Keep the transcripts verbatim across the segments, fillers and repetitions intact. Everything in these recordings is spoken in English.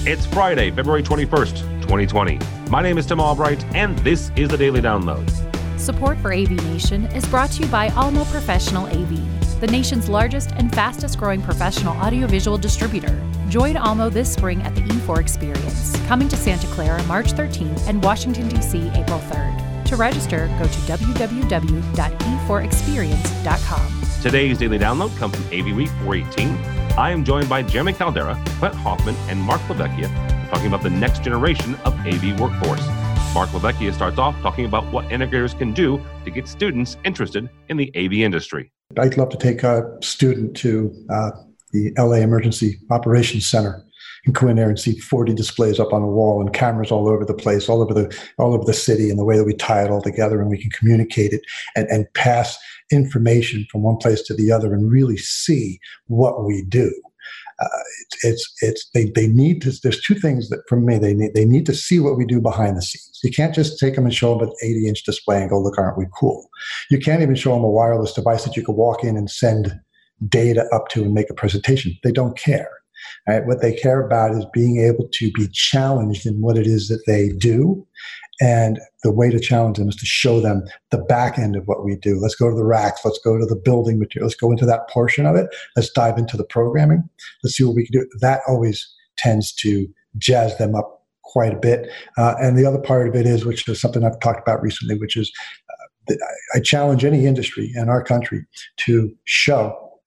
It's Friday, February twenty-first, twenty twenty. My name is Tim Albright, and this is the Daily Download. Support for A V Nation is brought to you by Almo Professional A V, the nation's largest and fastest growing professional audiovisual distributor. Join Almo this spring at the E four Experience, coming to Santa Clara March thirteenth and Washington, D C April third. To register, go to w w w dot e four experience dot com. Today's Daily Download comes from A V Week four eighteen. I am joined by Jeremy Caldera, Clint Hoffman, and Mark LaVecchia talking about the next generation of A V workforce. Mark LaVecchia starts off talking about what integrators can do to get students interested in the A V industry. I'd love to take a student to uh, the L A Emergency Operations Center and go in there and see forty displays up on the wall and cameras all over the place, all over the all over the city, and the way that we tie it all together and we can communicate it and, and pass information from one place to the other and really see what we do. Uh, it's, it's, it's, they, they need to, there's two things that for me, they need, they need to see what we do behind the scenes. You can't just take them and show them an eighty inch display and go, look, aren't we cool? You can't even show them a wireless device that you could walk in and send data up to and make a presentation. They don't care. Right? What they care about is being able to be challenged in what it is that they do. And the way to challenge them is to show them the back end of what we do. Let's go to the racks. Let's go to the building material. Let's go into that portion of it. Let's dive into the programming. Let's see what we can do. That always tends to jazz them up quite a bit. Uh, and the other part of it is, which is something I've talked about recently, which is uh, I challenge any industry in our country to show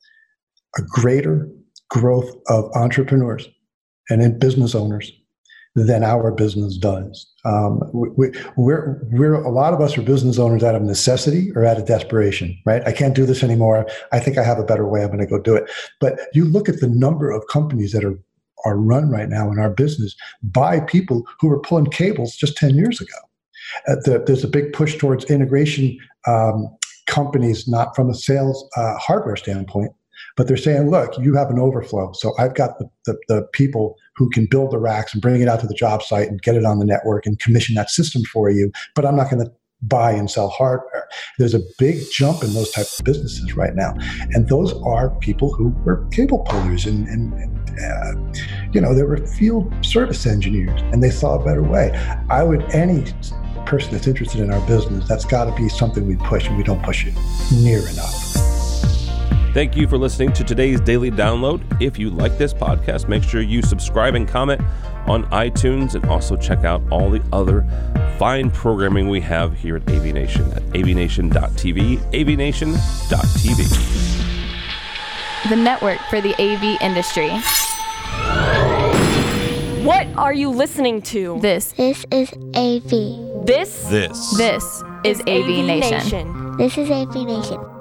a greater growth of entrepreneurs and in business owners than our business does. Um, we, we're, we're, a lot of us are business owners out of necessity or out of desperation, right? I can't do this anymore. I think I have a better way. I'm going to go do it. But you look at the number of companies that are, are run right now in our business by people who were pulling cables just ten years ago. Uh, the, there's a big push towards integration um, companies, not from a sales uh, hardware standpoint, but they're saying, look, you have an overflow. So I've got the, the, the people who can build the racks and bring it out to the job site and get it on the network and commission that system for you, but I'm not going to buy and sell hardware. There's a big jump in those types of businesses right now. And those are people who were cable pullers and, and, and uh, you know, they were field service engineers and they saw a better way. I would, any person that's interested in our business, that's got to be something we push, and we don't push it near enough. Thank you for listening to today's Daily Download. If you like this podcast, make sure you subscribe and comment on iTunes, and also check out all the other fine programming we have here at A V Nation at a v nation dot t v, a v nation dot t v. The network for the A V industry. What are you listening to? This. This is A V. This. This. This is A V Nation. This is A V Nation.